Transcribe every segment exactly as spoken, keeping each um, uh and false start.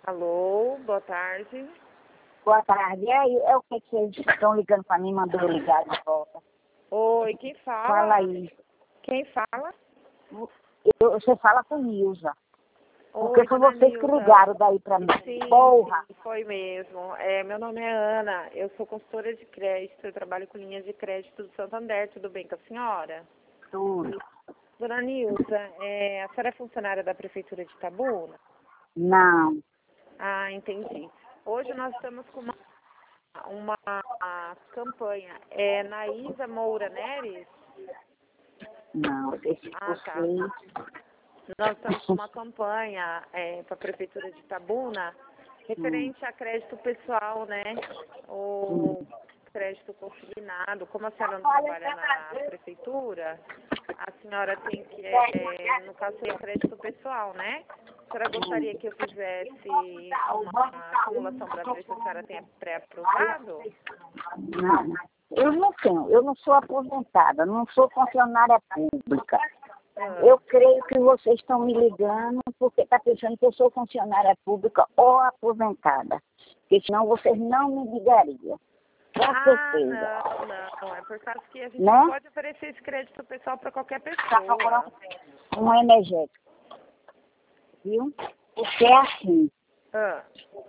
Alô, boa tarde. Boa tarde. E aí, é o que que eles estão ligando para mim, mandou eu ligar de volta. Oi, quem fala? Fala aí. Quem fala? Eu, você fala com Nilza. Oi, Porque foi dona vocês que Nilza. ligaram daí para mim. Sim, Porra! sim, foi mesmo. É, meu nome é Ana, eu sou consultora de crédito, eu trabalho com linhas de crédito do Santander, tudo bem com a senhora? Tudo. Dona Nilza, é, a senhora é funcionária da Prefeitura de Itabuna? Não. Ah, entendi. Hoje nós estamos com uma, uma campanha. É Naísa Moura Neres? Não, esse Ah, tá. vocês. Nós estamos com uma campanha é, para a Prefeitura de Itabuna referente a crédito pessoal, né? O crédito consignado. Como a senhora não trabalha na Prefeitura, a senhora tem que, é, no caso, seria crédito pessoal, né? A senhora gostaria que eu fizesse uma simulação para ver se a senhora tem pré-aprovado? Não. Eu não tenho, eu não sou aposentada, não sou funcionária pública. Ah. Eu creio que vocês estão me ligando porque está pensando que eu sou funcionária pública ou aposentada. Porque senão vocês não me ligariam. Com Ah, certeza. não, não. É por causa que a gente Né? não pode oferecer esse crédito pessoal para qualquer Está pessoa. procurando um energético. Viu? Porque é assim. Ah.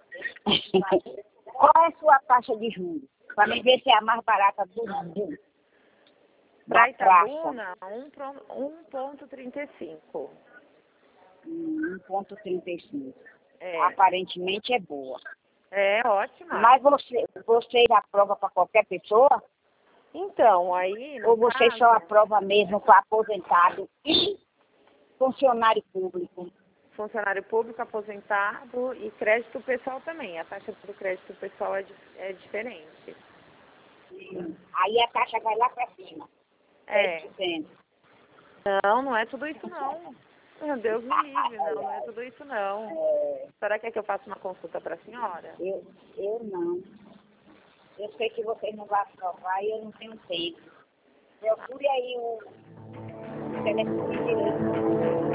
Qual é a sua taxa de juros? Para me ver se é a mais barata do mundo. Para Da praça. Itabuna, um ponto trinta e cinco. um ponto trinta e cinco. É. Aparentemente é boa. É ótima. Mas você, vocês aprovam para qualquer pessoa? Então, aí, no Ou vocês caso, só aprovam mesmo para aposentado e funcionário público? funcionário público, aposentado e crédito pessoal também. A taxa do crédito pessoal é, di- é diferente. Aí a taxa vai lá para cima. É. sete por cento. Não, não é tudo isso não. Meu Deus me livre, não, não é tudo isso não. É, Será que é que eu faço uma consulta para a senhora? eu, eu não. Eu sei que vocês não vão aprovar e eu não tenho tempo. Procure aí o telefone direito.